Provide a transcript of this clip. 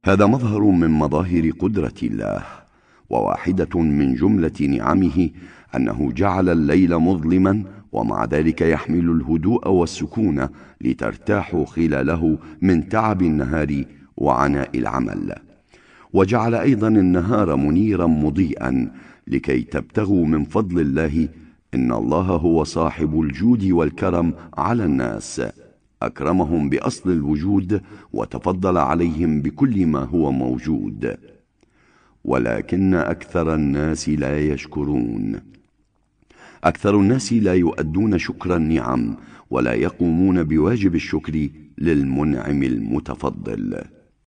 هذا مظهر من مظاهر قدرة الله، وواحدة من جملة نعمه أنه جعل الليل مظلما، ومع ذلك يحمل الهدوء والسكون لترتاحوا خلاله من تعب النهار وعناء العمل. وجعل أيضا النهار منيرا مضيئا لكي تبتغوا من فضل الله، إن الله هو صاحب الجود والكرم على الناس، أكرمهم بأصل الوجود وتفضل عليهم بكل ما هو موجود، ولكن أكثر الناس لا يشكرون. أكثر الناس لا يؤدون شكر النعم ولا يقومون بواجب الشكر للمنعم المتفضل.